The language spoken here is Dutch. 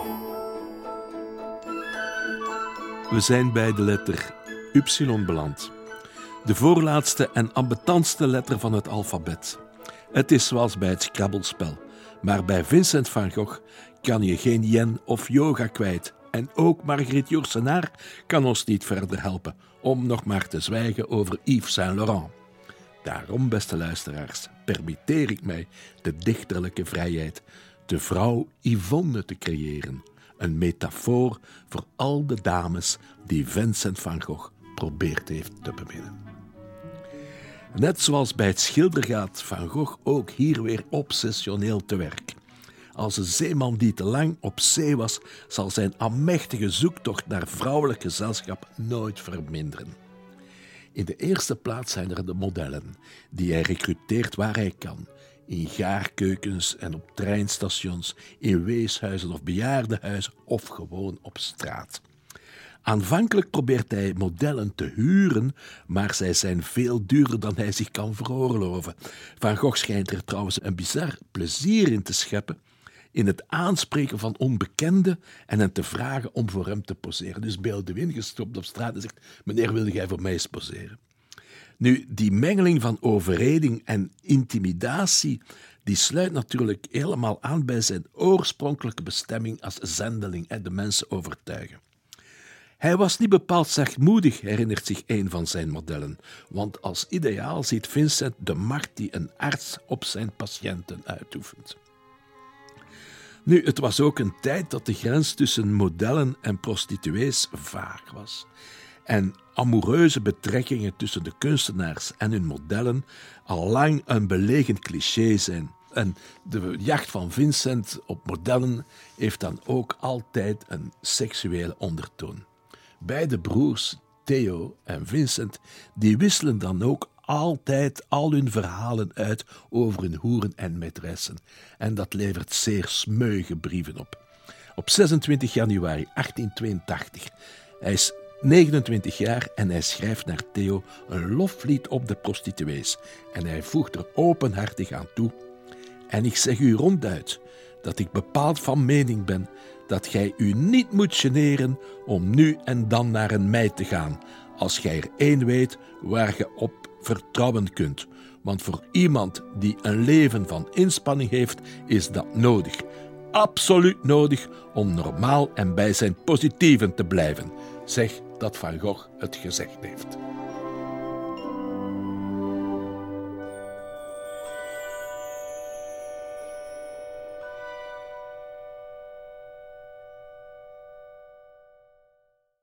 We zijn bij de letter Y beland. De voorlaatste en ambetantste letter van het alfabet. Het is zoals bij het Scrabbelspel. Maar bij Vincent van Gogh kan je geen yen of yoga kwijt. En ook Marguerite Yourcenar kan ons niet verder helpen, om nog maar te zwijgen over Yves Saint Laurent. Daarom, beste luisteraars, permitteer ik mij de dichterlijke vrijheid de vrouw Yvonne te creëren. Een metafoor voor al de dames die Vincent van Gogh probeert heeft te beminnen. Net zoals bij het schilder gaat Van Gogh ook hier weer obsessioneel te werk. Als een zeeman die te lang op zee was, zal zijn amechtige zoektocht naar vrouwelijk gezelschap nooit verminderen. In de eerste plaats zijn er de modellen, die hij recruteert waar hij kan. In gaarkeukens en op treinstations, in weeshuizen of bejaardenhuizen of gewoon op straat. Aanvankelijk probeert hij modellen te huren, maar zij zijn veel duurder dan hij zich kan veroorloven. Van Gogh schijnt er trouwens een bizar plezier in te scheppen, in het aanspreken van onbekenden en hen te vragen om voor hem te poseren. Dus Beel de Win gestopt op straat en zegt: meneer, wilde jij voor mij eens poseren? Nu, die mengeling van overreding en intimidatie, die sluit natuurlijk helemaal aan bij zijn oorspronkelijke bestemming als zendeling en de mensen overtuigen. Hij was niet bepaald zachtmoedig, herinnert zich een van zijn modellen, want als ideaal ziet Vincent de macht die een arts op zijn patiënten uitoefent. Nu, het was ook een tijd dat de grens tussen modellen en prostituees vaag was. En amoureuze betrekkingen tussen de kunstenaars en hun modellen al lang een belegend cliché zijn. En de jacht van Vincent op modellen heeft dan ook altijd een seksuele ondertoon. Beide broers, Theo en Vincent, die wisselen dan ook altijd al hun verhalen uit over hun hoeren en maîtressen. En dat levert zeer smeuïge brieven op. Op 26 januari 1882. Hij is 29 jaar en hij schrijft naar Theo een loflied op de prostituees. En hij voegt er openhartig aan toe: en ik zeg u ronduit dat ik bepaald van mening ben dat gij u niet moet generen om nu en dan naar een meid te gaan, als gij er één weet waar je op vertrouwen kunt. Want voor iemand die een leven van inspanning heeft, is dat nodig. Absoluut nodig om normaal en bij zijn positieven te blijven. Zeg dat Van Gogh het gezegd heeft.